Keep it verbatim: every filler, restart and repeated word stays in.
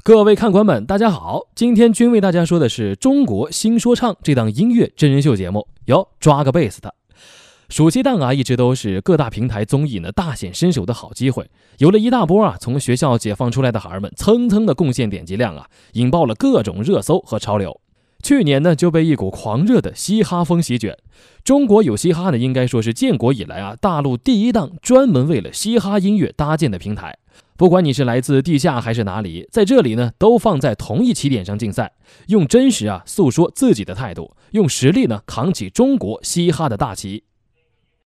各位看官们，大家好！今天君为大家说的是中国新说唱这档音乐真人秀节目，哟，抓个贝斯的。暑期档啊，一直都是各大平台综艺呢大显身手的好机会。有了一大波啊，从学校解放出来的孩儿们，蹭蹭的贡献点击量啊，引爆了各种热搜和潮流。去年呢，就被一股狂热的嘻哈风席卷。中国有嘻哈呢，应该说是建国以来啊，大陆第一档专门为了嘻哈音乐搭建的平台。不管你是来自地下还是哪里，在这里呢，都放在同一起点上竞赛，用真实啊诉说自己的态度，用实力呢扛起中国嘻哈的大旗。